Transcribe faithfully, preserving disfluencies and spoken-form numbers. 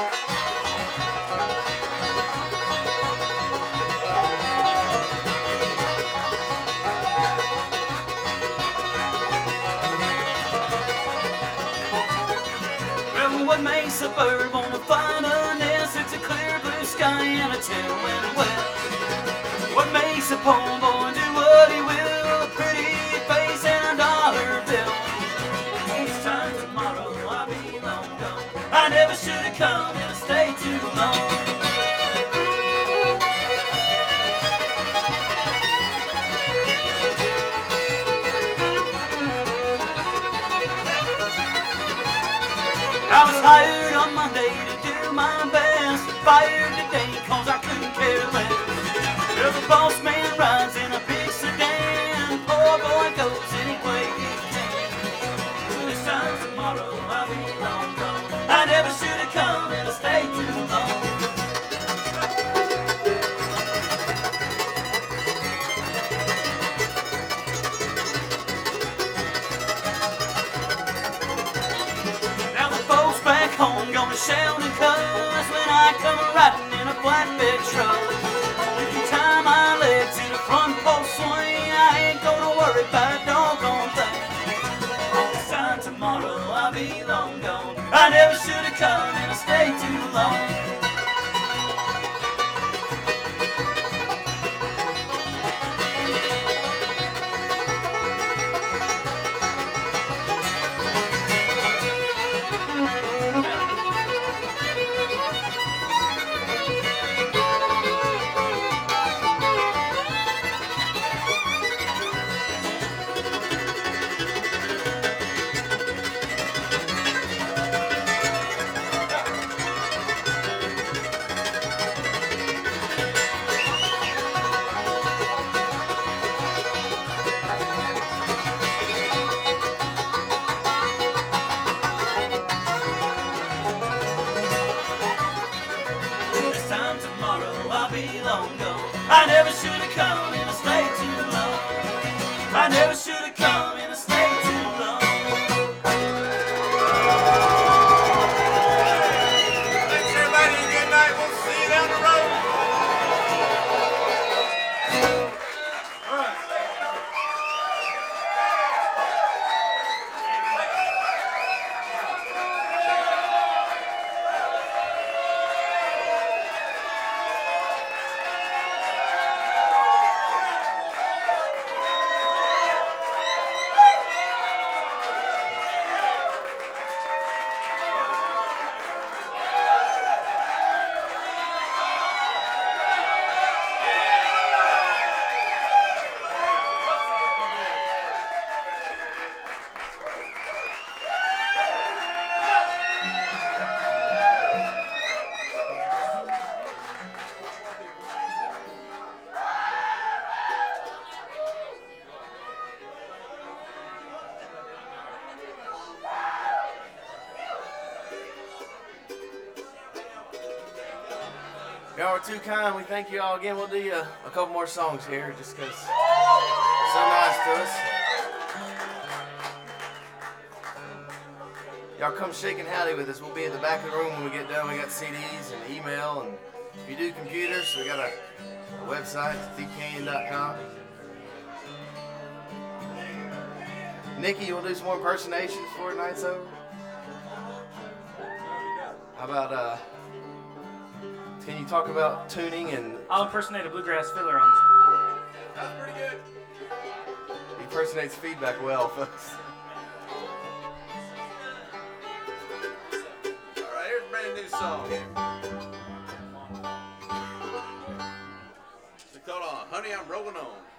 Well, what makes a bird wanna find a nest? It's a clear blue sky and a tail wind west. What makes a poor boy do what he will? A pretty face and a dollar bill. This time tomorrow I'll be long gone. I never should have come and stayed too long. I was hired on Monday to do my best. Fired today cause I couldn't care less. Well, the boss man rides in a big sedan. Poor boy goes any way he can. This time tomorrow I'll be long gone. I never should have come and I stayed too long. Now the folks back home gonna shout and cuss when I come riding in a flatbed truck. If you tie my legs in a front post swing, I ain't gonna worry about a doggone thing. This time tomorrow I'll be long gone. I never should have come and I stayed too long. This time tomorrow I'll be long gone. I never should have come and I stayed too long. I never should have come and I stayed too long. Thanks everybody, good night. We'll see you down the road. All right. Y'all are too kind. We thank you all again. We'll do you a, a couple more songs here just because so nice to us. Y'all come shake and howdy with us. We'll be at the back of the room when we get done. We got C Ds and email, and if you do computers, we got a, a website, thief canyon dot com. Nikki, you will do some more impersonations before tonight's over? How about, uh, can you talk about tuning and... I'll impersonate a bluegrass fiddler on That's pretty good. He impersonates feedback well, folks. All right, here's a brand new song. It's called uh, Honey, I'm Rolling On.